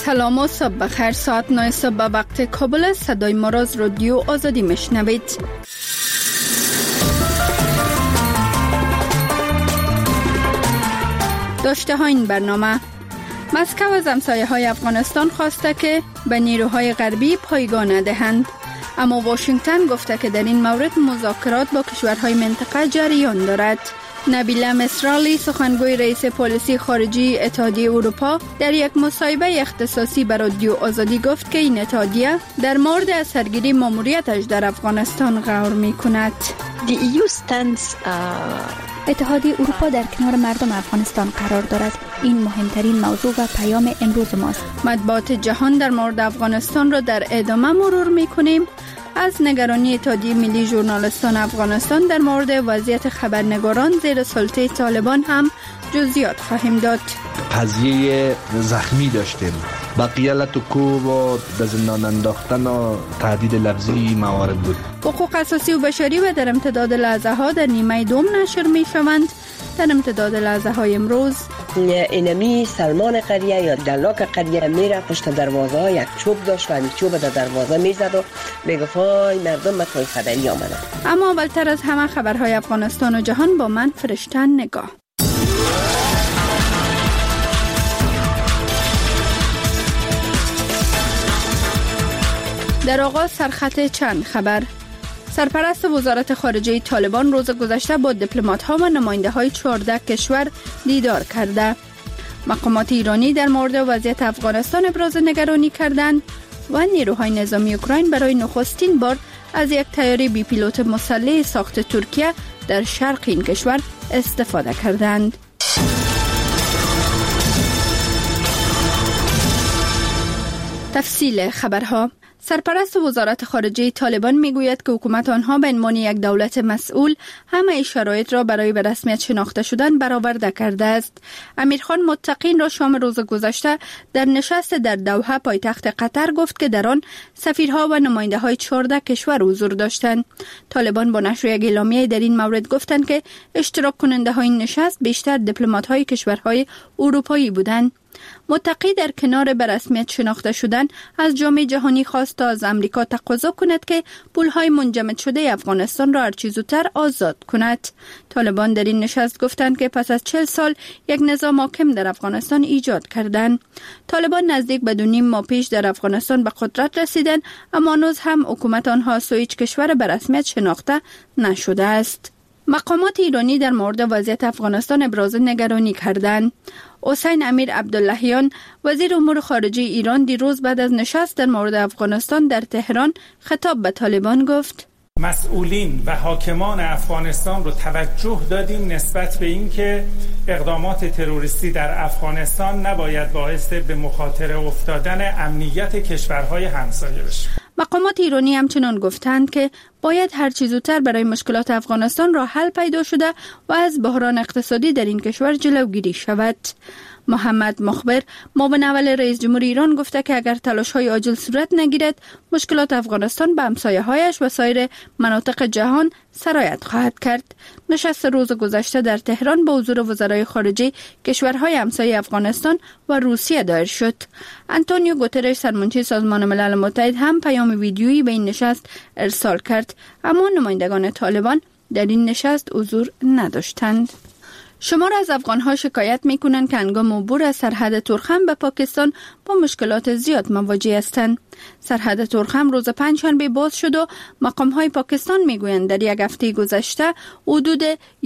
سلام و صبح بخیر. ساعت 9 صبح وقت کابل. صدای ما را از رادیو آزادی میشنوید. داشته ها این برنامه: مسکو از همسایه های افغانستان خواسته که به نیروهای غربی پایگاه ندهند، اما واشنگتن گفته که در این مورد مذاکرات با کشورهای منطقه جریان دارد. نبیله مصرالی، سخنگوی رئیس پالیسی خارجی اتحادیه اروپا، در یک مصاحبه اختصاصی به رادیو آزادی گفت که این اتحادیه در مورد از سرگیری ماموریتش در افغانستان غور می‌کند. اتحادیه اروپا در کنار مردم افغانستان قرار دارد. این مهمترین موضوع و پیام امروز ماست. مطبوعات جهان در مورد افغانستان را در ادامه مرور می‌کنیم. از نگرانی اتحادیه ملی ژورنالیستان افغانستان در مورد وضعیت خبرنگاران زیر سلطه طالبان هم جزئیات خواهیم داد. قضیه زخمی داشتیم، بقیه کو و به زندان انداختن و تهدید لفظی موارد بود. حقوق اساسی و بشری و در امتداد لحظه ها در نیمه دوم نشر می شوند. در امتداد لحظه های امروز اینمی سلمان قریه یا دلاک قریه میره پشت دروازه ها، یک چوب داشت و این چوب در دروازه میزد و میگفت های مردم متوی خبری آمدن. اما اولتر از همه خبرهای افغانستان و جهان با من فرشته نگاه. در آغاز سرخط چند خبر. سرپرست وزارت خارجه طالبان روز گذشته با دیپلمات‌ها و نماینده‌های 14 کشور دیدار کرده. مقامات ایرانی در مورد وضعیت افغانستان ابراز نگرانی کردند و نیروهای نظامی اوکراین برای نخستین بار از یک طیاره بی پیلوت مسلح ساخت ترکیه در شرق این کشور استفاده کردند. تفصیل خبرها. سرپرست وزارت خارجه طالبان میگوید که حکومت آنها به عنوان یک دولت مسئول همه شرایط را برای به رسمیت شناخته شدن برآورده کرده است. امیرخان متقین را شام روز گذشته در نشست در دوحه پایتخت قطر گفت که در آن سفیرها و نماینده‌های 14 کشور حضور داشتند. طالبان با نشر یک اعلامیه در این مورد گفتند که اشتراک کننده‌های این نشست بیشتر دیپلمات‌های کشورهای اروپایی بودند. متقی در کنار به رسمیت شناخته شدن از جامعه جهانی خواست تا از امریکا تقاضا کند که پولهای منجمد شده افغانستان را هرچه زودتر آزاد کند. طالبان در این نشست گفتند که پس از 40 سال یک نظام حاکم در افغانستان ایجاد کردند. طالبان نزدیک به 2.5 ماه پیش در افغانستان به قدرت رسیدند، اما هنوز هم حکومت آنها هیچ کشور به رسمیت شناخته نشده است. مقامات ایرانی در مورد وضعیت افغانستان ابراز نگرانی کردند. حسین امیر عبداللهیان، وزیر امور خارجه ایران، دیروز بعد از نشست در مورد افغانستان در تهران خطاب به طالبان گفت: مسئولین و حاکمان افغانستان رو توجه دادیم نسبت به اینکه اقدامات تروریستی در افغانستان نباید باعث به مخاطره افتادن امنیت کشورهای همسایه بشه. مقامات ایرانی همچنان گفتند که باید هر چه زودتر برای مشکلات افغانستان راه حل پیدا شده و از بحران اقتصادی در این کشور جلوگیری شود. محمد مخبر، معاون اول رئیس جمهور ایران، گفته که اگر تلاش‌های عاجل صورت نگیرد، مشکلات افغانستان به همسایه‌هایش و سایر مناطق جهان سرایت خواهد کرد. نشست روز گذشته در تهران با حضور وزرای خارجه کشورهای همسایه افغانستان و روسیه دایر شد. آنتونیو گوترش، سرمنشی سازمان ملل متحد، هم پیام ویدیویی به این نشست ارسال کرد، اما نمایندگان طالبان در این نشست حضور نداشتند. شمار از افغان‌ها شکایت می‌کنند که هنگام عبور از سرحد تورخم به پاکستان با مشکلات زیاد مواجه هستند. سرحد تورخم روز پنجشنبه باز شد و مقام‌های پاکستان می‌گویند در یک هفته گذشته حدود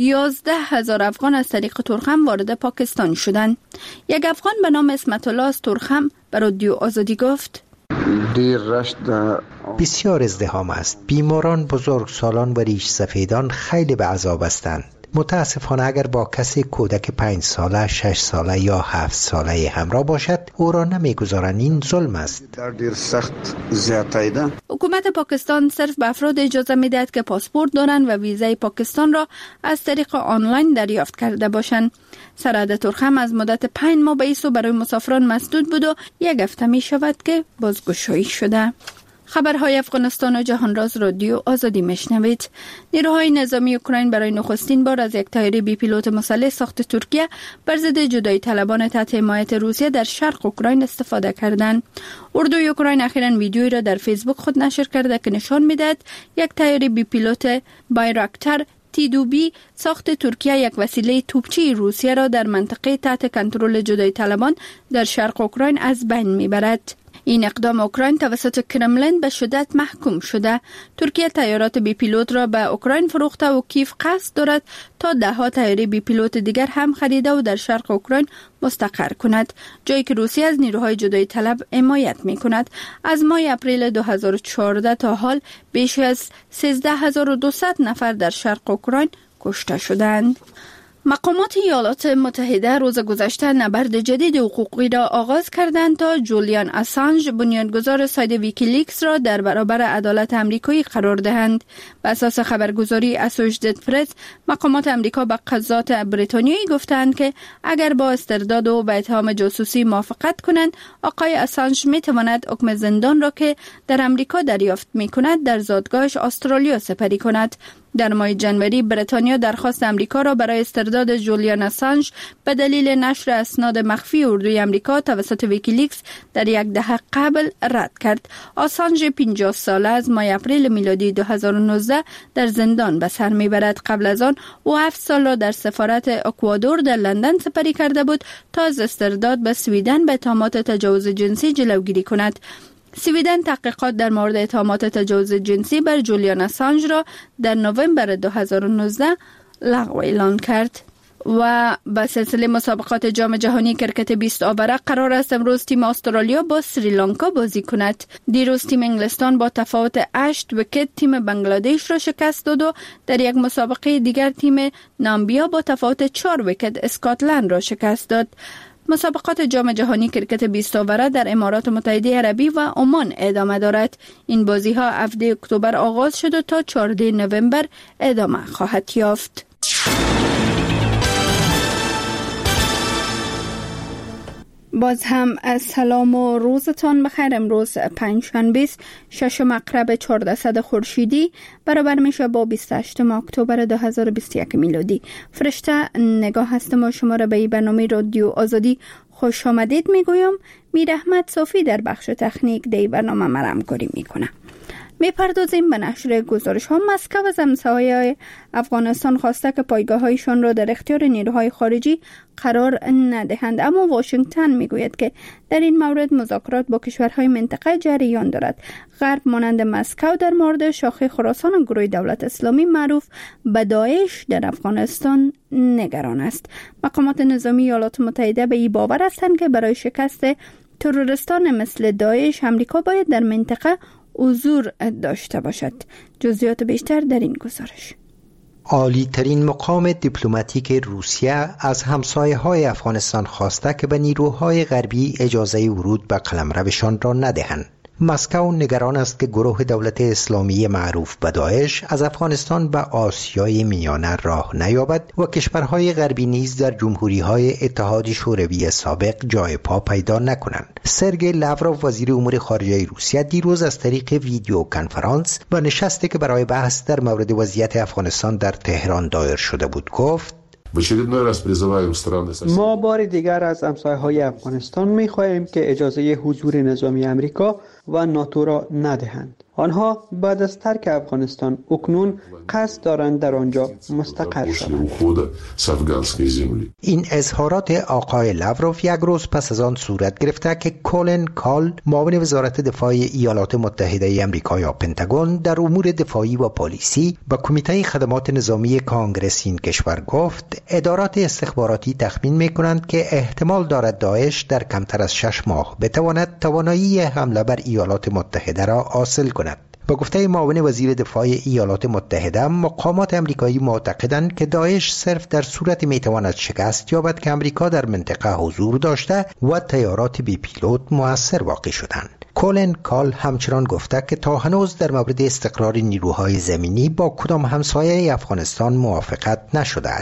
11,000 افغان از طریق تورخم وارد پاکستان شدند. یک افغان به نام اسمت الله از تورخم به رادیو آزادی گفت: بسیار ازدحام است. بیماران، بزرگسالان و ریش سفیدان خیلی به عذاب هستند. متاسفانه اگر با کسی کودک 5 ساله، 6 ساله یا 7 ساله همراه باشد، او را نمیگذارند. این ظلم است. حکومت پاکستان صرف به افراد اجازه میدهد که پاسپورت دارند و ویزای پاکستان را از طریق آنلاین دریافت کرده باشند. سرحد تورخم از مدت 5 ماه به ایسو برای مسافران مسدود بود و یک هفته می شود که بازگشایی شده. خبرهای افغانستان و جهانراز رادیو آزادی میشنوید. نیروهای نظامی اوکراین برای نخستین بار از یک طیاره بی پیلوت مسلح ساخت ترکیه بر ضد جدایی طلبان تحت حمایت روسیه در شرق اوکراین استفاده کردند. اردوی اوکراین اخیراً ویدیویی را در فیسبوک خود نشر کرده که نشان میدهد یک طیاره بی پیلوت بایراکتار T2B ساخت ترکیه یک وسیله توپچی روسیه را در منطقه تحت کنترل جدایی طلبان در شرق اوکراین از بین میبرد. این اقدام اوکراین توسط کرملین به شدت محکوم شده. ترکیه طیارات بی پیلوت را به اوکراین فروخته و کیف قصد دارد تا دهها طیاره بی پیلوت دیگر هم خریده و در شرق اوکراین مستقر کند، جایی که روسیه از نیروهای جدایی طلب حمایت می کند. از ماه اپریل 2014 تا حال بیش از 13200 نفر در شرق اوکراین کشته شدند. مقامات ایالات متحده روز گذشته نبرد جدید حقوقی را آغاز کردند تا جولیان اسانژ بنیانگذار سایت ویکیلیکس را در برابر عدالت آمریکایی قرار دهند. بر اساس خبرگزاری اسوشییتد پرس، مقامات آمریکا به قضات بریتانیایی گفتند که اگر با استرداد و به اتهام جاسوسی موافقت کنند، آقای اسانژ می تواند حکم زندان را که در آمریکا دریافت می کند در زادگاهش استرالیا سپری کند. در ماه جنوری بریتانیا درخواست امریکا را برای استرداد جولیان اسانژ به دلیل نشر اسناد مخفی اردوی امریکا توسط ویکیلیکس در یک دهه قبل رد کرد. اسانژ 50 ساله از ماه اپریل میلادی 2019 در زندان به سر میبرد. قبل از آن او 7 سال را در سفارت اکوادور در لندن سپری کرده بود تا از استرداد به سویدن به اتهامات تجاوز جنسی جلوگیری کند. سویدن تحقیقات در مورد اتهامات تجاوز جنسی بر جولیان اسانژ را در نوامبر 2019 لغو اعلان کرد. و به سلسله مسابقات جام جهانی کرکت 20 آوره قرار است امروز تیم استرالیا با سریلانکا بازی کند. دیروز تیم انگلستان با تفاوت 8 ویکت تیم بنگلادش را شکست داد و در یک مسابقه دیگر تیم نامبیا با تفاوت 4 ویکت اسکاتلند را شکست داد. مسابقات جام جهانی کرکت 20 آوره در امارات متحده عربی و عمان ادامه دارد. این بازی ها 7 اکتبر آغاز شد و تا 14 نوامبر ادامه خواهد یافت. باز هم از سلام و روزتان بخیر. امروز پنجشنبه 6 مقرب 1400 خورشیدی برابر میشه با 28 اکتبر 2021 میلادی. فرشته نگاه هستم و شما را به این برنامه رادیو آزادی خوش آمدید میگویم. میر احمد صافی در بخش تکنیک دی برنامه مرام کاری میکنه. میپردازیم به نشر گزارش ها. مسکو از همسایه‌های افغانستان خواسته که پایگاه‌هایشان را در اختیار نیروهای خارجی قرار ندهند، اما واشنگتن میگوید که در این مورد مذاکرات با کشورهای منطقه جریان دارد. غرب مانند مسکو در مورد شاخه خراسان گروه دولت اسلامی معروف به داعش در افغانستان نگران است. مقامات نظامی ایالات متحده به این باور هستند که برای شکست تروریستان مثل داعش آمریکا باید در منطقه حضور داشته باشد. جزئیات بیشتر در این گزارش. عالی ترین مقام دیپلماتیک روسیه از همسایه‌های افغانستان خواسته که به نیروهای غربی اجازه ورود به قلمروشان را ندهند. مسکو نگران است که گروه دولت اسلامی معروف به داعش از افغانستان به آسیای میانه راه نیابد و کشورهای غربی نیز در جمهوری‌های اتحاد شوروی سابق جای پا پیدا نکنند. سرگئی لاوروف وزیر امور خارجه روسیه دیروز از طریق ویدیو کنفرانس و نشستی که برای بحث در مورد وضعیت افغانستان در تهران دایر شده بود گفت: ما بار دیگر از همسایه‌های افغانستان می‌خواهیم که اجازه حضور نظامی آمریکا و ناتو را ندهند. آنها بعد از ترک افغانستان اکنون قصد دارند در آنجا مستقر شوند. این اظهارات آقای لاوروف یک روز پس از آن صورت گرفته که کولن کال معاون وزارت دفاع ایالات متحده آمریکا یا پنتاگون در امور دفاعی و پالیسی به کمیته خدمات نظامی کانگرس این کشور گفت ادارات استخباراتی تخمین می‌کنند که احتمال دارد داعش در کمتر از 6 ماه بتواند توانایی حمله بر ایالات متحده را حاصل کند. با گفته معاون وزیر دفاع ایالات متحده، مقامات آمریکایی معتقدند که داعش صرف در صورت میتواند شکست یابد که آمریکا در منطقه حضور داشته و طیارات بی پیلوت مؤثر واقع شدند. کولن کال همچنان گفته که تا هنوز در مورد استقرار نیروهای زمینی با کدام همسایه افغانستان موافقت نشده است.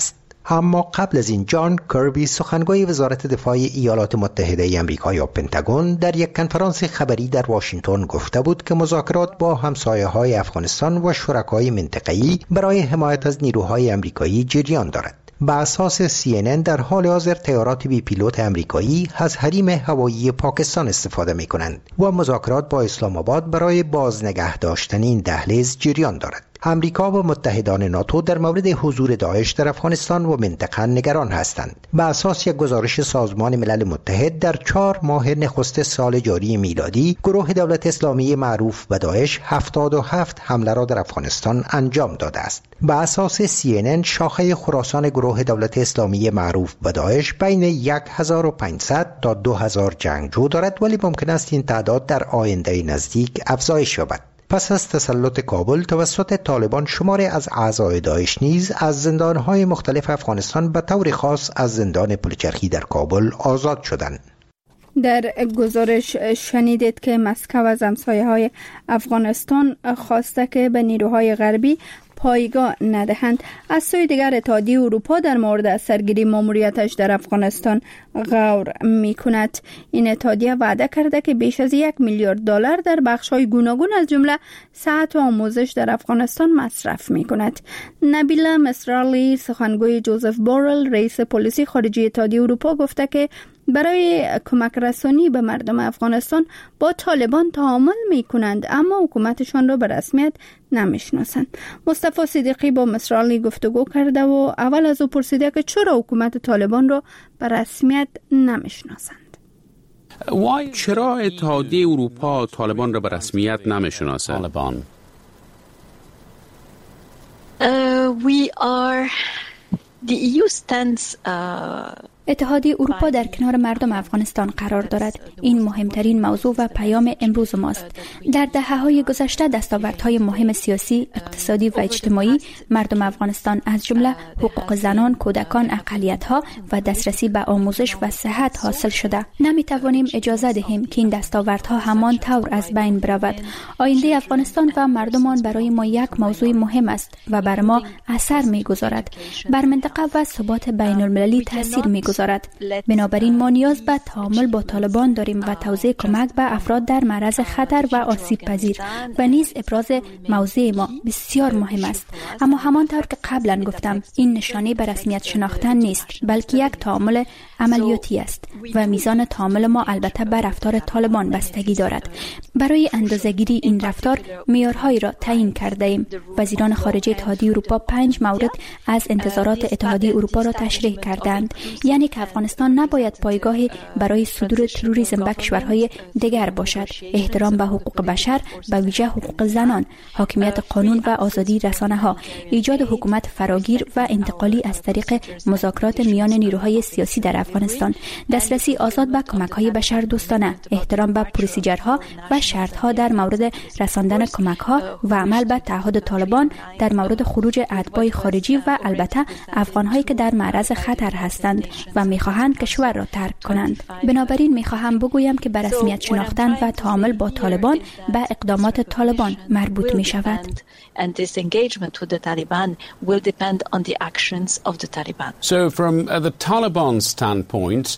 اما قبل از این جان کربی سخنگوی وزارت دفاع ایالات متحده آمریکا یا پنتاگون در یک کنفرانس خبری در واشنگتن گفته بود که مذاکرات با همسایه‌های افغانستان و شرکای منطقه‌ای برای حمایت از نیروهای آمریکایی جریان دارد. به اساس CNN در حال حاضر طیارات بی پیلوت آمریکایی از حریم هوایی پاکستان استفاده می کنند و مذاکرات با اسلام آباد برای بازنگه داشتن این دهلیز جریان دارد. امریکا و متحدان ناتو در مورد حضور داعش در افغانستان و منطقه نگران هستند. به اساس یک گزارش سازمان ملل متحد در 4 ماه نخست سال جاری میلادی، گروه دولت اسلامی معروف به داعش 77 حمله را در افغانستان انجام داده است. به اساس CNN شاخه خراسان گروه دولت اسلامی معروف به داعش بین 1500 تا 2000 جنگجو دارد، ولی ممکن است این تعداد در آینده نزدیک افزایش یابد. پس از تسلط کابل توسط طالبان شماری از اعضای داعش نیز از زندانهای مختلف افغانستان به طور خاص از زندان پلچرخی در کابل آزاد شدند. در گزارش شنیدید که مسکو از همسایه‌های افغانستان خواسته که به نیروهای غربی پایگاه ندهند. از سوی دیگر اتحادیه اروپا در مورد سرگیری ماموریتش در افغانستان غور می‌کند. این اتحادیه وعده کرده که بیش از $1 میلیارد در بخش‌های گوناگون از جمله صحت و آموزش در افغانستان مصرف می‌کند. نبیل مصرالی سخنگوی جوزف بورل رئیس پلیسی خارجی اتحادیه اروپا گفته که برای کمک رسانی به مردم افغانستان با طالبان تعامل می‌کنند، اما حکومتشان را به رسمیت نمی‌شناسند. مصطفی صدیقی با مصرالی گفتگو کرده و اول از او پرسیده که چرا حکومت طالبان را به رسمیت نمی‌شناسند. چرا اتحادیه اروپا طالبان را به رسمیت نمی‌شناسد؟ اتحادیه اروپا در کنار مردم افغانستان قرار دارد. این مهمترین موضوع و پیام امروز ماست. در دهه‌های گذشته دستاوردهای مهم سیاسی، اقتصادی و اجتماعی مردم افغانستان از جمله حقوق زنان، کودکان، اقلیت‌ها و دسترسی به آموزش و صحت حاصل شده. نمی‌توانیم اجازه دهیم که این دستاوردها همان طور از بین برود. آینده افغانستان و مردمان برای ما یک موضوع مهم است و بر ما اثر می‌گذارد. بر منطقه و ثبات بین‌المللی تاثیر می‌گذارد. بنابراین ما نیاز به تعامل با طالبان داریم و توزیع کمک به افراد در معرض خطر و آسیب پذیر و نیز ابراز موضع ما بسیار مهم است. اما همانطور که قبلا گفتم، این نشانه به رسمیت شناختن نیست، بلکه یک تعامل عملیاتی است و میزان تعامل ما البته بر رفتار طالبان بستگی دارد. برای اندازه‌گیری این رفتار معیارهایی را تعیین کرده ایم. وزیران خارجه اتحادیه اروپا 5 مورد از انتظارات اتحادیه اروپا را تشریح کردند، یعنی که افغانستان نباید پایگاهی برای صدور تروریسم به کشورهای دیگر باشد، احترام به حقوق بشر به ویژه حقوق زنان، حاکمیت قانون و آزادی رسانه‌ها، ایجاد حکومت فراگیر و انتقالی از طریق مذاکرات میان نیروهای سیاسی در افغانستان، دسترسی آزاد به کمک‌های بشردوستانه، احترام به پروسیجرها و شرط‌ها در مورد رساندن کمک‌ها و عمل به تعهد طالبان در مورد خروج اتباع خارجی و البته افغان‌هایی که در معرض خطر هستند و می‌خواهند کشور را ترک کنند. بنابراین می‌خواهم بگویم که به رسمیت شناختن و تعامل با طالبان به اقدامات طالبان مربوط می‌شود. So from the Taliban standpoint,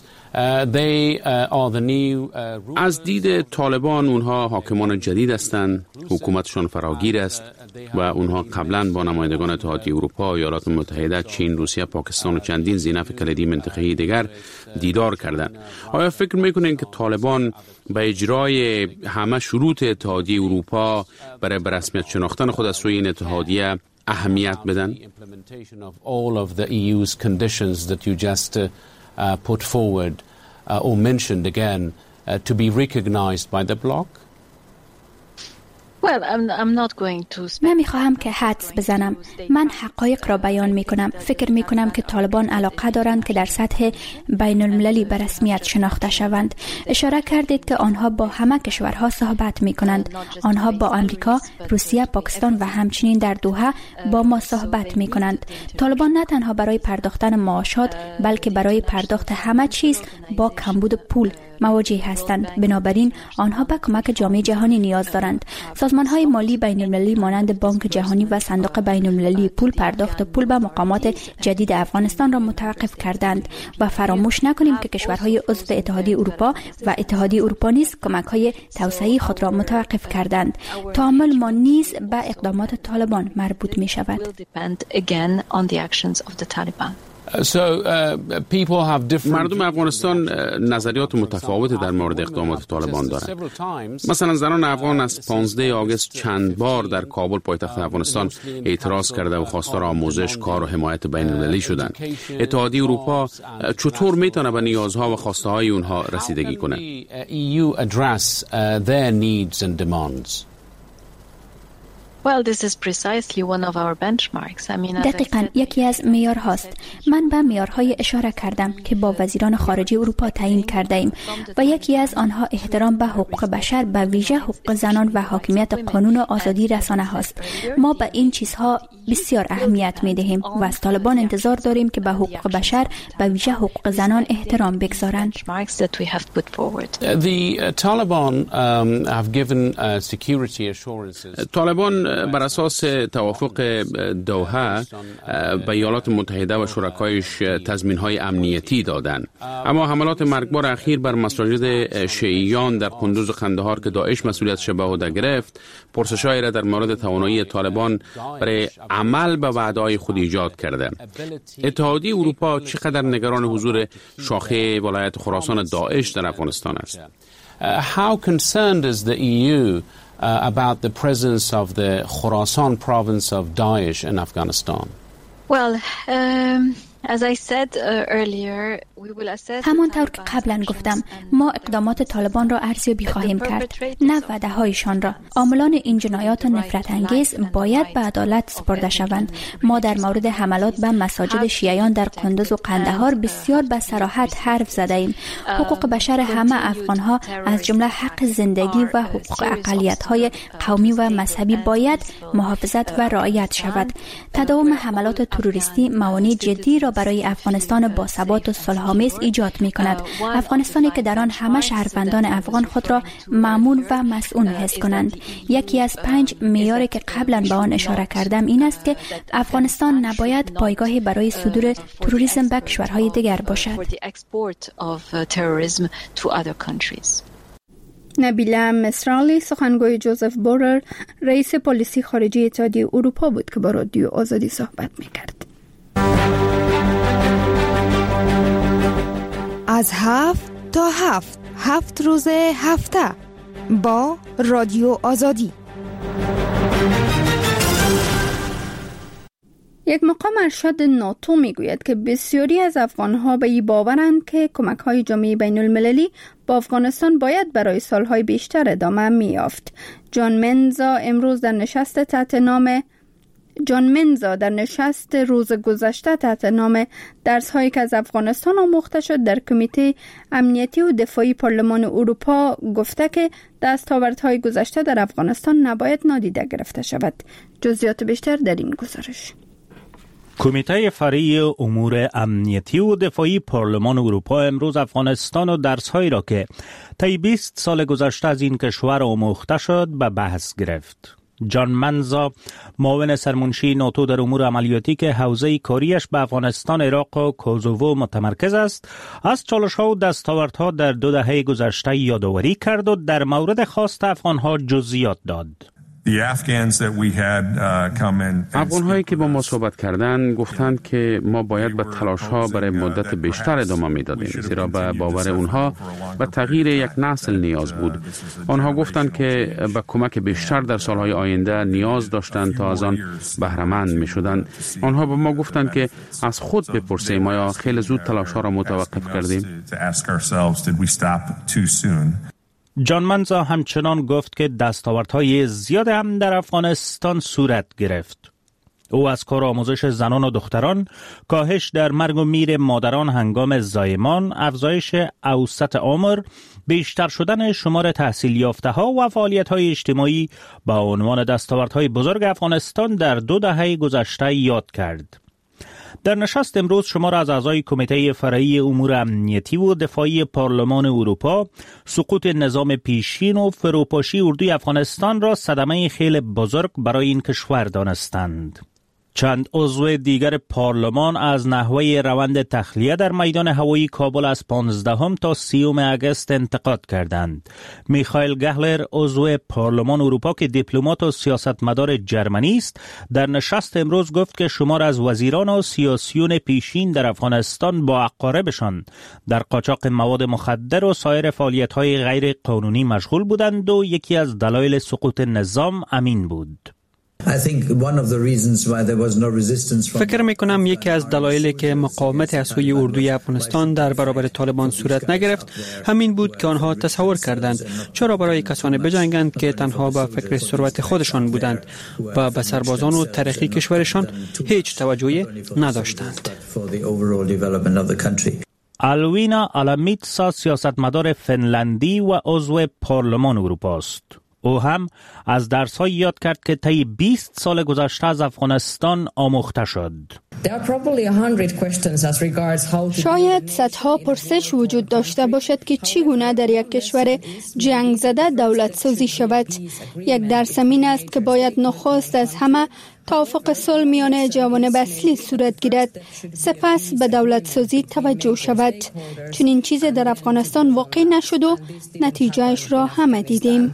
از دید طالبان اونها حاکمان جدید هستند، حکومتشان فراگیر است و اونها قبلا با نمایندگان اتحادیه اروپا، ایالات متحده، چین، روسیه، پاکستان و چندین ذی‌نفع کلیدی منطقه‌ای دیگر دیدار کردند. آیا فکر میکنین که طالبان به اجرای همه شروط اتحادیه اروپا برای به رسمیت شناختن خود از سوی این اتحادیه اهمیت بدن؟ Put forward or mentioned again to be recognized by the bloc? نمیخواهم که حدس بزنم. من حقایق را بیان میکنم. فکر میکنم که طالبان علاقه دارند که در سطح بین المللی به رسمیت شناخته شوند. اشاره کردید که آنها با همه کشورها صحبت میکنند. آنها با آمریکا، روسیه، پاکستان و همچنین در دوحه با ما صحبت میکنند. طالبان نه تنها برای پرداختن معاشات بلکه برای پرداخت همه چیز با کمبود پول مواجه هستند. بنابراین آنها به کمک جامعه جهانی نیاز دارند. سازمان‌های مالی بین‌المللی مانند بانک جهانی و صندوق بین‌المللی پول پرداخت پول به مقامات جدید افغانستان را متوقف کردند و فراموش نکنیم که کشورهای عضو اتحادیه اروپا و اتحادیه اروپا نیز کمک‌های توسعه‌ای خود را متوقف کردند. تعامل ما نیز به اقدامات طالبان مربوط می‌شود. مردم افغانستان نظریات متفاوتی در مورد اقدامات طالبان دارند. مثلا زنان افغان از 15 آگوست چند بار در کابل پایتخت افغانستان اعتراض کرده و خواستار آموزش، کار و حمایت بین‌المللی شدند. اتحادیه اروپا چطور میتونه به نیازها و خواسته‌های اونها رسیدگی کنه؟ دقیقاً یکی از معیارهاست. من به معیارهای اشاره کردم که با وزیران خارجه اروپا تعیین کرده ایم و یکی از آنها احترام به حقوق بشر، به ویژه حقوق زنان و حاکمیت قانون و آزادی رسانه هاست. ما به این چیزها بسیار اهمیت می دهیم و از طالبان انتظار داریم که به حقوق بشر، به ویژه حقوق زنان احترام بگذارند. طالبان بر اساس توافق دوحه به ایالات متحده و شرکایش تضمین‌های امنیتی دادند، اما حملات مرگبار اخیر بر مساجد شیعیان در قندوز و قندهار که داعش مسئولیتش به عهده گرفت، پرسش‌هایی را در مورد توانایی طالبان برای عمل به وعده‌های خود ایجاد کرده. اتحادیه اروپا چقدر نگران حضور شاخه ولایت خراسان داعش در افغانستان است؟ How concerned is the EU about the presence of the Khorasan province of Daesh in Afghanistan? Well, as I said earlier, همانطور که قبلا گفتم، ما اقدامات طالبان را ارزیابی خواهیم کرد، نه وعده‌هایشان را. عاملان این جنایات نفرت انگیز باید به عدالت سپرده شوند. ما در مورد حملات به مساجد شیعیان در قندوز و قندهار بسیار به صراحت حرف زده ایم. حقوق بشر همه افغانها از جمله حق زندگی و حقوق اقلیت‌های قومی و مذهبی باید محافظت و رعایت شود. تداوم حملات تروریستی موانع جدی را برای افغانستان باثبات و صلح آمیز ایجاد می کند. افغانستانی که در آن همه شهروندان افغان خود را مأمون و مسئول حس کنند. یکی از 5 معیاری که قبلا به آن اشاره کردم این است که افغانستان نباید پایگاهی برای صدور تروریسم به کشورهای دیگر باشد. نبیله مصرالی سخنگوی جوزف بورر رئیس پلیسی خارجی اتحادیه اروپا بود که با رادیو آزادی صحبت می‌کرد. از 7 تا 7 روز هفته با رادیو آزادی. یک مقام ارشد ناتو میگوید که بسیاری از افغانها به این باورند که کمک‌های جامعه بین‌المللی با افغانستان باید برای سالهای بیشتر ادامه می‌یافت. جان منزا امروز در نشست روز گذشته تحت نام درس‌هایی که از افغانستان آموخته شد در کمیته امنیتی و دفاعی پارلمان اروپا گفته که دستاوردهای گذشته در افغانستان نباید نادیده گرفته شود. جزئیات بیشتر در این گزارش. کمیته فرعی امور امنیتی و دفاعی پارلمان اروپا امروز افغانستان و درس‌هایی را که طی 20 سال گذشته از این کشور آموخته شد به بحث گرفت. جان منزا معاون سرمنشی ناتو در امور عملیاتی که حوزه کاریش به افغانستان، عراق و کوزوو متمرکز است، از چالش‌ها و دستاوردها در 2 دهه گذشته یادآوری کرد و در مورد خواست افغان‌ها جزئیات داد. افغان‌هایی که با ما صحبت کردند گفتند که ما باید به تلاش‌ها برای مدت بیشتر ادامه می‌دادیم، زیرا به باور اونها به تغییر یک نسل نیاز بود. آنها گفتند که به کمک بیشتر در سالهای آینده نیاز داشتند تا از آن بهره‌مند می‌شدند. آنها به ما گفتند که از خود بپرسیم آیا خیلی زود تلاش‌ها را متوقف کردیم؟ جان منزا همچنان گفت که دستاوردهای زیاد هم در افغانستان صورت گرفت. او از کار آموزش زنان و دختران، کاهش در مرگ و میر مادران هنگام زایمان، افزایش اوسط عمر، بیشتر شدن شمار تحصیل یافته ها و فعالیت های اجتماعی با عنوان دستاوردهای بزرگ افغانستان در 2 دهه گذشته یاد کرد. در نشست امروز شمار از اعضای کمیته فرعی امور امنیتی و دفاعی پارلمان اروپا سقوط نظام پیشین و فروپاشی اردوی افغانستان را صدمه خیلی بزرگ برای این کشور دانستند. چند عضو دیگر پارلمان از نحوه روند تخلیه در میدان هوایی کابل از 15 تا 30 اگست انتقاد کردند. میخائیل گهلر عضو پارلمان اروپا که دیپلمات و سیاستمدار جرمنی است در نشست امروز گفت که شمار از وزیران و سیاسیون پیشین در افغانستان با اقاربشان در قاچاق مواد مخدر و سایر فعالیت‌های غیر قانونی مشغول بودند و یکی از دلایل سقوط نظام امین بود. فکر میکنم یکی از دلایلی که مقاومت از سوی اردوی افغانستان در برابر طالبان صورت نگرفت همین بود که آنها تصور کردند چرا برای کسانی بجنگند که تنها به فکر ثروت خودشان بودند و به سربازان و تاریخی کشورشان هیچ توجهی نداشتند. الوینا آلامیتسا سیاستمدار فنلندی و عضو پارلمان اروپا است. او هم از درس‌های یاد کرد که طی 20 سال گذشته از افغانستان آموخته شد. شاید صدها پرسش وجود داشته باشد که چگونه در یک کشور جنگ زده دولت سازی شود. یک درس این است که باید نخست از همه توافق صلح میان جوانب اصلی صورت گیرد، سپس به دولت سازی توجه شود. چون این چیز در افغانستان واقع نشد و نتیجهش را همه دیدیم.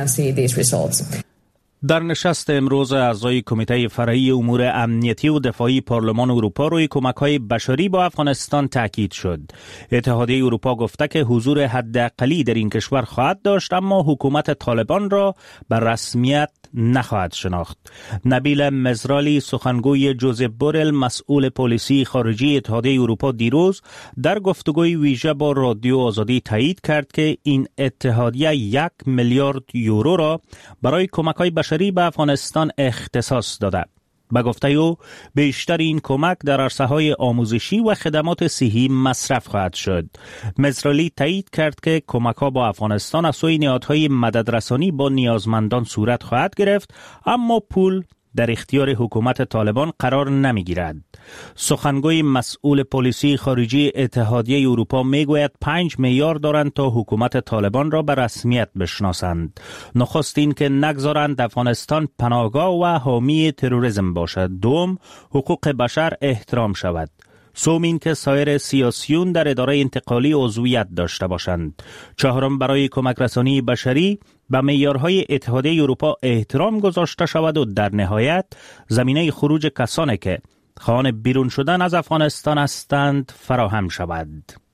در نشست امروز اعضای کمیته فرعی امور امنیتی و دفاعی پارلمان اروپا روی کمک‌های بشری با افغانستان تاکید شد. اتحادیه اروپا گفته که حضور حداقلی در این کشور خواهد داشت اما حکومت طالبان را به رسمیت نخواهد شناخت. نبیل مزرالی سخنگوی جوزف بورل مسئول پلیسی خارجی اتحادیه اروپا دیروز در گفتگوی ویژه با رادیو آزادی تایید کرد که این اتحادیه 1 میلیارد یورو را برای کمک‌های بشری به افغانستان اختصاص داده. به گفته او بیشتر این کمک در عرصه‌های آموزشی و خدمات صحی مصرف خواهد شد. مزرالی تایید کرد که کمک‌ها با افغانستان از سوی نهادهای مددرسانی با نیازمندان صورت خواهد گرفت اما پول در اختیار حکومت طالبان قرار نمیگیرد. سخنگوی مسئول پلیسی خارجی اتحادیه اروپا میگوید 5 میلیارد دارند تا حکومت طالبان را به رسمیت بشناسند. نخست این که نگذارند افغانستان پناهگاه و حامی تروریسم باشد. دوم، حقوق بشر احترام شود. سوم این که سایر سیاسیون در اداره انتقالی عضویت داشته باشند. چهارم، برای کمک رسانی بشری به معیارهای اتحادیه اروپا احترام گذاشته شود و در نهایت زمینه خروج کسانی که خواهان بیرون شدن از افغانستان هستند فراهم شود.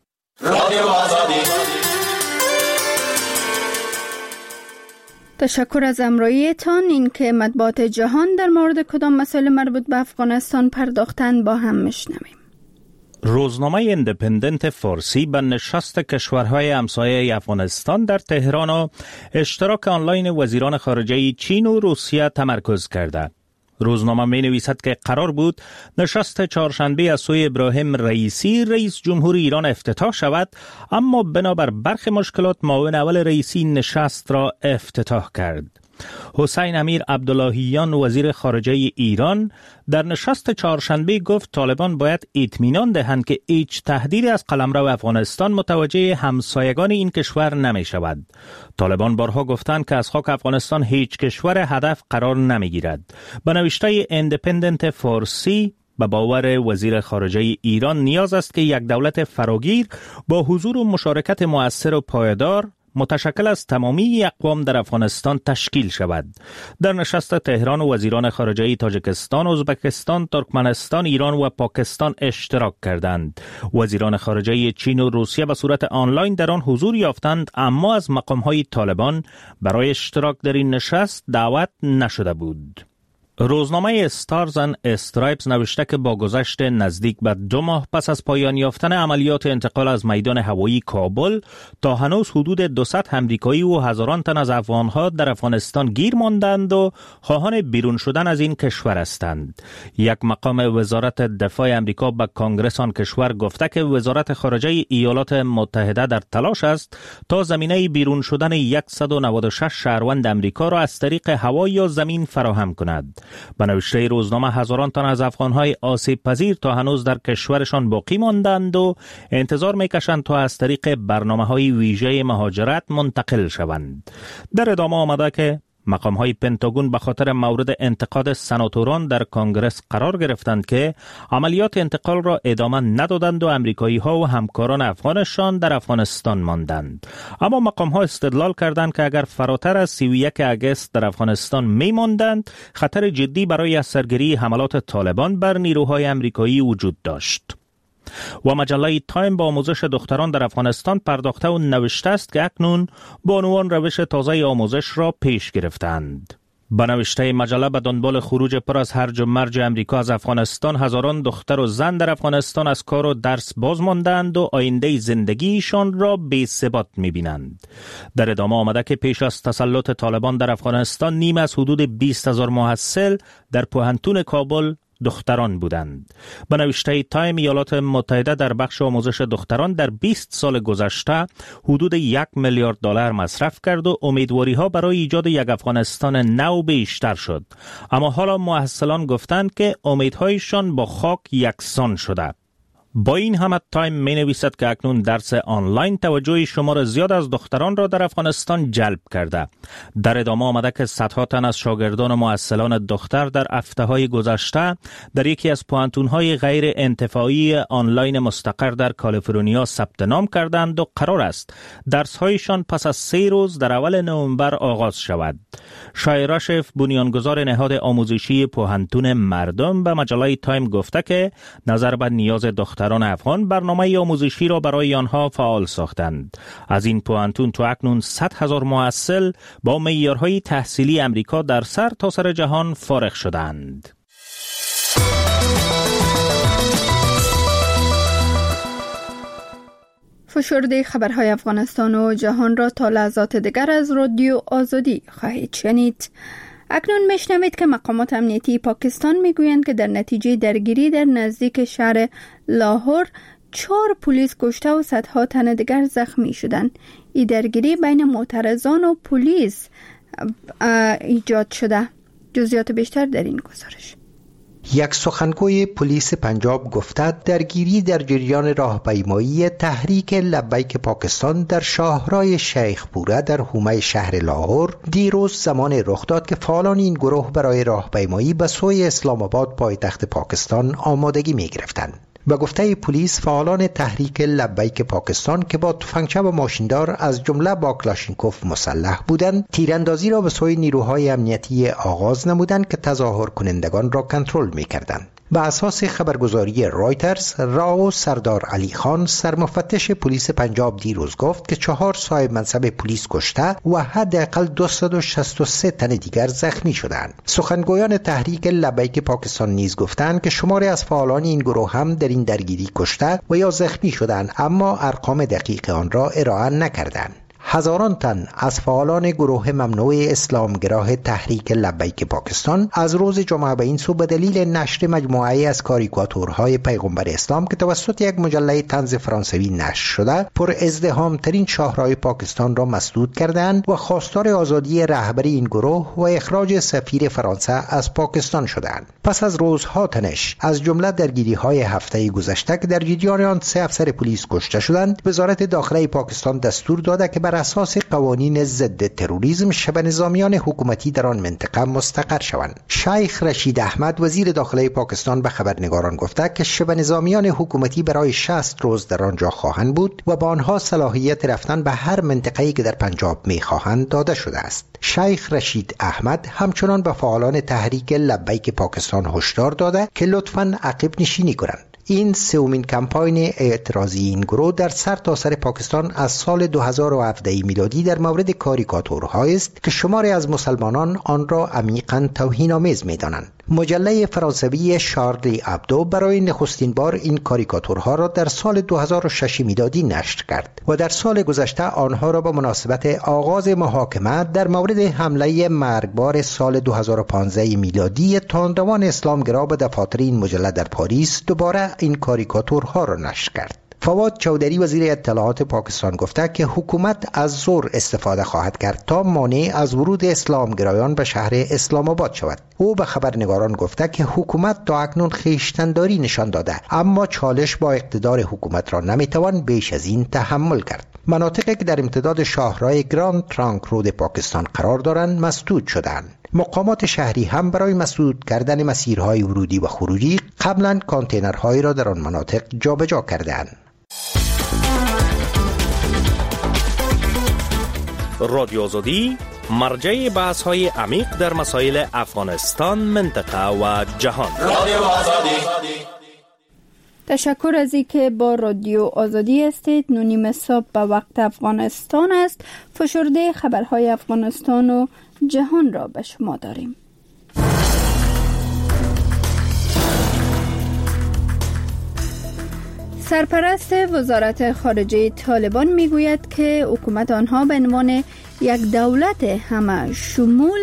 تشکر از همراهیتان. این که مطبوعات جهان در مورد کدام مسائل مربوط به افغانستان پرداختند با هم میشنویم. روزنامه ایندیپندنت فارسی به نشست کشورهای همسایه افغانستان در تهران و اشتراک آنلاین وزیران خارجه چین و روسیه تمرکز کرده. روزنامه می نویسد که قرار بود نشست چهارشنبه از سوی ابراهیم رئیسی رئیس جمهور ایران افتتاح شود اما بنابر برخی مشکلات معاون اول رئیسی نشست را افتتاح کرد. حسین امیر عبداللهیان وزیر خارجه ایران در نشست چهارشنبه گفت طالبان باید اطمینان دهند که هیچ تهدیدی از قلمرو افغانستان متوجه همسایگان این کشور نمی شود. طالبان بارها گفتند که از خاک افغانستان هیچ کشور هدف قرار نمی گیرد. به نوشته ایندیپندنت فارسی به باور وزیر خارجه ایران نیاز است که یک دولت فراگیر با حضور و مشارکت مؤثر و پایدار متشکل از تمامی اقوام در افغانستان تشکیل شود. در نشست تهران وزیران خارجه تاجیکستان، ازبکستان، ترکمنستان، ایران و پاکستان اشتراک کردند. وزیران خارجه چین و روسیه به صورت آنلاین در آن حضور یافتند اما از مقام‌های طالبان برای اشتراک در این نشست دعوت نشده بود. روزنامه استارز اند استرایپز نوشته که با گذشت نزدیک به 2 ماه پس از پایان یافتن عملیات انتقال از میدان هوایی کابل تا هنوز حدود 200 امریکایی و هزاران تن از افغانها در افغانستان گیر ماندند و خواهان بیرون شدن از این کشور هستند. یک مقام وزارت دفاع امریکا به کنگره آن کشور گفته که وزارت خارجه ایالات متحده در تلاش است تا زمینه بیرون شدن 196 شهروند امریکا را از طریق هوا یا زمین فراهم کند. به نوشته روزنامه هزاران تن از افغانهای آسیب پذیر تا هنوز در کشورشان باقی ماندند و انتظار میکشند تا از طریق برنامه‌های ویژه مهاجرت منتقل شوند. در ادامه آمده که مقام‌های پنتاگون به خاطر مورد انتقاد سناتوران در کنگرس قرار گرفتند که عملیات انتقال را ادامه ندادند و امریکایی‌ها و همکاران افغانشان در افغانستان ماندند. اما مقام‌ها استدلال کردند که اگر فراتر از 31 اگست در افغانستان می‌ماندند، خطر جدی برای از سرگیری حملات طالبان بر نیروهای امریکایی وجود داشت. و مجله تایم با آموزش دختران در افغانستان پرداخته و نوشته است که اکنون بانوان روش تازه آموزش را پیش گرفتند. به نوشته مجله به دنبال خروج پر از هرج و مرج امریکا از افغانستان، هزاران دختر و زن در افغانستان از کار و درس باز ماندند و آینده زندگیشان را بی ثبات می‌بینند. در ادامه آمده که پیش از تسلط طالبان در افغانستان نیم از حدود 20,000 محصل در پوهنتون کابل دختران بودند. به نوشته تایم، ایالات متحده در بخش آموزش دختران در 20 سال گذشته حدود 1 میلیارد دلار مصرف کرد و امیدواری ها برای ایجاد یک افغانستان نو بیشتر شد. اما حالا محصلان گفتند که امیدهایشان با خاک یکسان شده. با این همه تایم می نویسد که اکنون درس آنلاین توجه شمار زیاد از دختران را در افغانستان جلب کرده. در ادامه آمده که صدها تن از شاگردان و محصلان دختر در هفته‌های گذشته در یکی از پوهنتون‌های غیر انتفاعی آنلاین مستقر در کالیفرنیا ثبت نام کردند و قرار است درس‌هایشان پس از 3 روز در اول نوامبر آغاز شود. شایرا شف، بنیانگذار نهاد آموزشی پوهنتون مردم، به مجله تایم گفته که نظر به نیاز دختران افغان برنامه آموزشی را برای آنها فعال ساختند. از این پوهنتون تا اکنون 100,000 محصل با معیارهای تحصیلی امریکا در سرتاسر جهان فارغ شدند. فشرده خبرهای افغانستان و جهان را تا لحظات دیگر از رادیو آزادی خواهید شنید. اکنون میشنوید که مقامات امنیتی پاکستان میگویند که در نتیجه درگیری در نزدیک شهر لاهور 4 پلیس کشته و صدها تن دیگر زخمی شدند. این درگیری بین معترضان و پلیس ایجاد شده. جزئیات بیشتر در این گزارش. یک سخنگوی پلیس پنجاب گفته درگیری در جریان راهپیمایی تحریک لبیک پاکستان در شاهراه شیخپوره در حومه شهر لاهور دیروز زمان رخ داد که فعالان این گروه برای راهپیمایی به سوی اسلام آباد پایتخت پاکستان آمادگی می گرفتند. به گفته پلیس، فعالان تحریک لبیک پاکستان که با تفنگچه و ماشیندار از جمله با کلاشینکوف مسلح بودند، تیراندازی را به سوی نیروهای امنیتی آغاز نمودند که تظاهر کنندگان را کنترل می‌کردند. به اساس خبرگزاری رایترز، راو سردار علی خان، سرمفتش پلیس پنجاب دیروز گفت که 4 صاحب منصب پلیس کشته و حداقل 263 تن دیگر زخمی شدند. سخنگویان تحریک لبیک پاکستان نیز گفتند که شماری از فعالان این گروه هم در این درگیری کشته و یا زخمی شدند، اما ارقام دقیق آن را ارائه نکردند. هزاران تن از فعالان گروه ممنوع اسلامگراه تحریک لبیک پاکستان از روز جمعه به این سو به دلیل نشر مجموعه‌ای از کاریکاتورهای پیغمبر اسلام که توسط یک مجله طنز فرانسوی نشر شده پر ازدحام ترین شاهراه پاکستان را مسدود کردند و خواستار آزادی رهبر این گروه و اخراج سفیر فرانسه از پاکستان شدند. پس از روزها تنش، از جمله درگیری‌های هفته گذشته که در جریان آن 3 افسر پلیس کشته شدند، وزارت داخله پاکستان دستور داده که بر اساس قوانین ضد تروریسم شبه نظامیان حکومتی در آن منطقه مستقر شوند. شیخ رشید احمد، وزیر داخله پاکستان، به خبرنگاران گفته که شبه نظامیان حکومتی برای 60 روز در آنجا خواهند بود و با آنها صلاحیت رفتن به هر منطقه‌ای که در پنجاب می‌خواهند داده شده است. شیخ رشید احمد همچنان به فعالان تحریک لبیک پاکستان هشدار داده که لطفاً عقب نشینی کنند. این 3مین کمپاین اعتراضی این گروه در سرتاسر پاکستان از سال 2017 میلادی در مورد کاریکاتورهایی است که شماری از مسلمانان آن را عمیقاً توهین‌آمیز می‌دانند. مجله فرانسوی شارلی ابدو برای نخستین بار این کاریکاتورها را در سال 2006 میلادی نشر کرد و در سال گذشته آنها را به مناسبت آغاز محاکمه در مورد حمله مرگبار سال 2015 میلادی تندروان اسلامگرا به دفاتر این مجله در پاریس دوباره این کاریکاتورها را نشر کرد. فواد چودری وزیر اطلاعات پاکستان گفته که حکومت از زور استفاده خواهد کرد تا مانع از ورود اسلامگرایان به شهر اسلام آباد شود. او به خبرنگاران گفته که حکومت تا اکنون خویشتن‌داری نشان داده، اما چالش با اقتدار حکومت را نمیتوان بیش از این تحمل کرد. مناطقی که در امتداد شاهراه گراند ترانک رود پاکستان قرار دارند مسدود شدند. مقامات شهری هم برای مسدود کردن مسیرهای ورودی و خروجی قبلا کانتینرهایی را در آن مناطق جابجا کردند. رادیو آزادی مرجع بحث‌های عمیق در مسائل افغانستان، منطقه و جهان. رادیو آزادی. تشکر از اینکه با رادیو آزادی هستید. 9:30 صبح به وقت افغانستان است. فشرده خبرهای افغانستان و جهان را به شما داریم. سرپرست وزارت خارجه طالبان میگوید که حکومت آنها به عنوان یک دولت همه شمول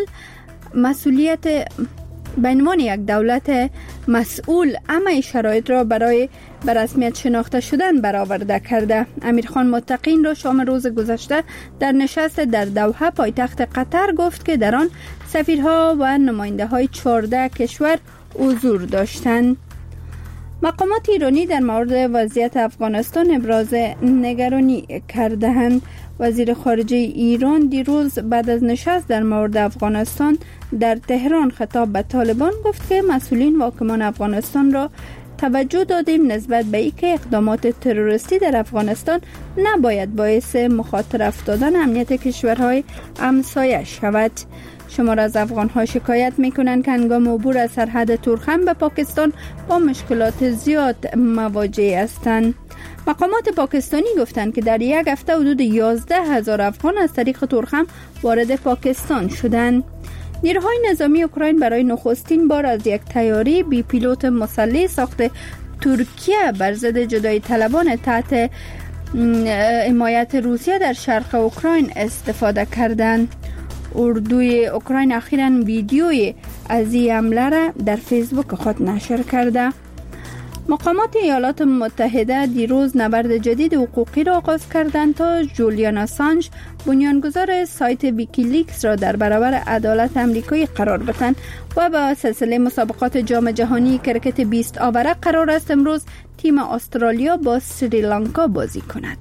مسئول همه شرایط را برای به رسمیت شناخته شدن برآورده کرده. امیرخان متقین را شام روز گذشته در نشست در دوحه پایتخت قطر گفت که در آن سفیرها و نماینده های 14 کشور حضور داشتند. مقامات ایرانی در مورد وضعیت افغانستان ابراز نگرانی کرده‌اند. وزیر خارجه ایران دیروز بعد از نشست در مورد افغانستان در تهران خطاب به طالبان گفت که مسئولین و حاکمان افغانستان را توجه دادیم نسبت به اینکه اقدامات تروریستی در افغانستان نباید باعث مخاطره افتادن امنیت کشورهای همسایه شود. شمار از افغان‌ها شکایت می‌کنند که هنگام عبور از سرحد تورخم به پاکستان با مشکلات زیاد مواجه هستند. مقامات پاکستانی گفتند که در یک هفته حدود 11,000 افغان از طریق تورخم وارد پاکستان شدند. نیروهای نظامی اوکراین برای نخستین بار از یک طیاره بی پیلوت مسلح ساخت ترکیه بر ضد جدایی طلبان تحت حمایت روسیه در شرق اوکراین استفاده کردند. اردوی اوکراین اخیراً ویدیوی از این حمله را در فیسبوک خود نشر کرده. مقامات ایالات متحده دیروز نبرد جدید حقوقی را آغاز کردند تا جولیان آسانج بنیانگذار سایت ویکیلیکس را در برابر عدالت آمریکایی قرار بدهند و به سلسله مسابقات جام جهانی کرکت 20 آوره قرار است امروز تیم استرالیا با سریلانکا بازی کند.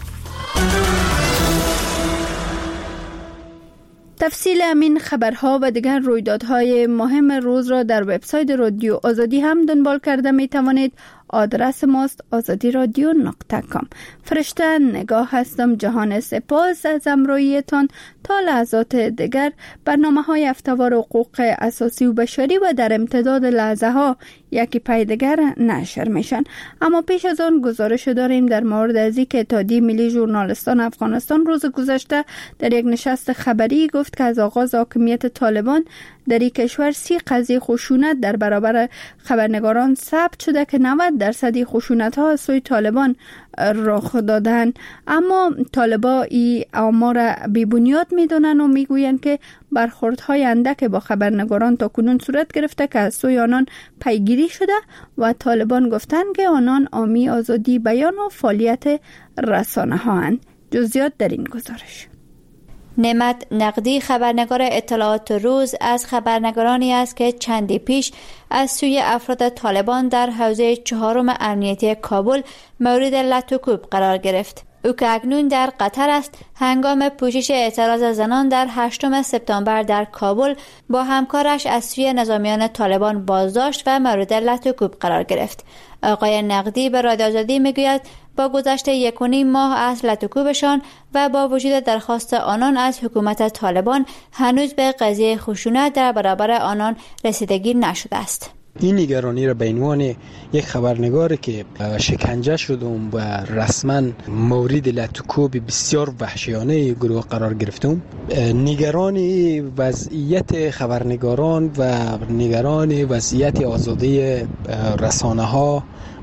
تفصیل همین خبرها و دیگر رویدادهای مهم روز را در وبسایت رادیو آزادی هم دنبال کرده می توانید. آدرس ماست azadiradyo.com. فرشته نگاه هستم. جهان سپاس از همراهیتان. تا لحظات دیگر برنامه‌های هفته‌وار حقوق اساسی و بشری و در امتداد لحظه ها یکی پی دیگر نشر میشن. اما پیش از آن گزارش داریم در مورد از اینکه اتحادیه ملی ژورنالیستان افغانستان روز گذشته در یک نشست خبری گفت که از آغاز حاکمیت طالبان در این کشور 30 قضیه خشونت در برابر خبرنگاران ثبت شده که 90% خشونت‌ها از سوی طالبان رخ دادند. اما طالبان این آمار بی‌بنیاد می‌دانند و می‌گویند که برخوردهای اندک با خبرنگاران تا کنون صورت گرفته که از سوی آنان پیگیری شده و طالبان گفتند که آنان حامی آزادی بیان و فعالیت رسانه‌هاند. جزئیات در این گزارش. نعمت نقدی خبرنگار اطلاعات روز از خبرنگارانی است که چندی پیش از سوی افراد طالبان در حوزه 4 امنیتی کابل مورد لطوکوب قرار گرفت. او که اکنون در قطر است هنگام پوشش اعتراض زنان در 8 سپتامبر در کابل با همکارش از سوی نظامیان طالبان بازداشت و مورد لطوکوب قرار گرفت. آقای نقدی به رادیو آزادی میگوید با گذشت 1.5 ماه از لطوکوبشان و با وجود درخواست آنان از حکومت طالبان هنوز به قضیه خشونت در برابر آنان رسیدگی نشده است. این نگرانی را به عنوان یک خبرنگاری که شکنجه شدم و رسما مورد لطوکوب بسیار وحشیانه گروه قرار گرفتم، نگرانی وضعیت خبرنگاران و نگرانی وضعیت آزادی رسانه ها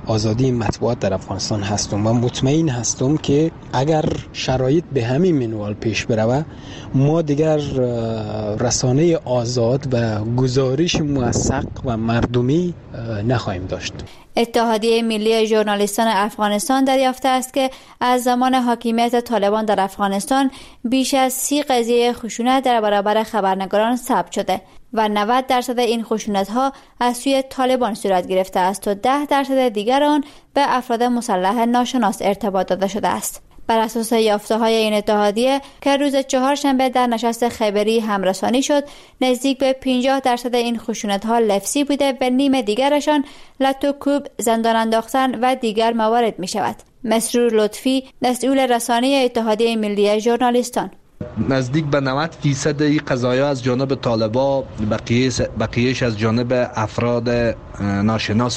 آزادی مطبوعات در افغانستان هستم و مطمئن هستم که اگر شرایط به همین منوال پیش بروه ما دیگر رسانه آزاد و گزارش موثق و مردمی نخواهیم داشت. اتحادیه ملی ژورنالیستان افغانستان دریافته است که از زمان حاکمیت طالبان در افغانستان بیش از 30 قضیه خشونت در برابر خبرنگاران ثبت شده و 90% این خشونت‌ها از سوی طالبان صورت گرفته است و 10% دیگر آن به افراد مسلح ناشناس ارتباط داده شده است. بر اساس یافته‌های این اتحادیه که روز چهارشنبه در نشست خبری همرسانی شد، نزدیک به 50% این خشونت‌ها لفظی بوده و نیم دیگرشان لط و کوب، زندان انداختن و دیگر موارد می‌شود. مسرور لطفی، مسئول رسانه اتحادیه ملی ژورنالیستان: نزدیک به 90% این قضایا از جانب طالبان، بقیهش از جانب افراد ناشناس